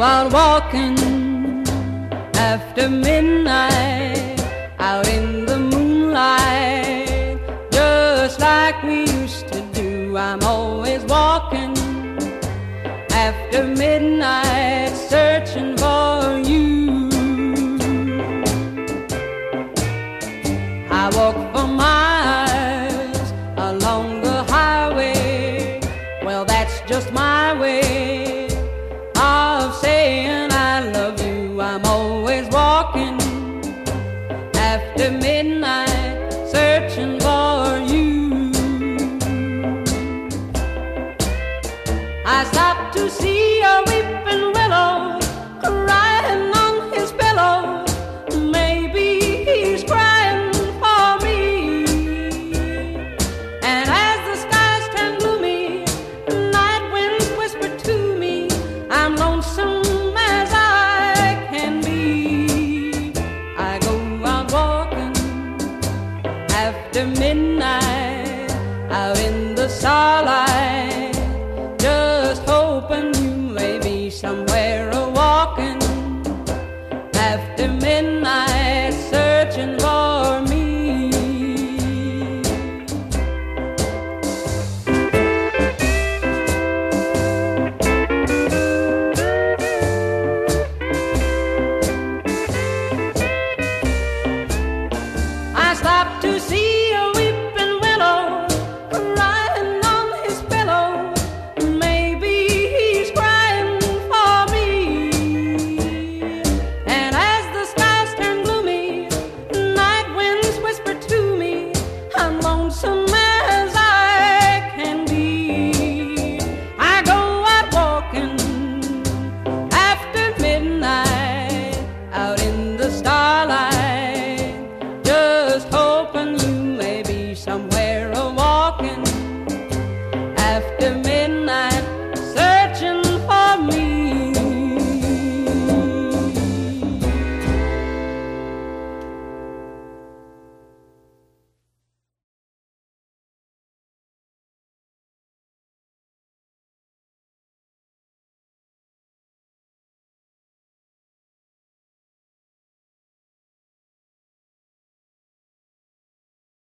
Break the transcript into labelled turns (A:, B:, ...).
A: out walking after midnight, out in the moonlight, just like we used to do. I'm always walking after midnight, searching for you. I walk for miles along the highway. Well, that's just my way of saying I love you. I'm always walking after midnight, searching for you. I stopped to see a weeping willow crying on his pillow. Maybe he's crying for me. And as the skies turn gloomy, night winds whisper to me, I'm lonesome as I can be. I go out walking after midnight, out in the starlight, just hoping you may be somewhere a-walking after midnight, searching for me. I stopped to see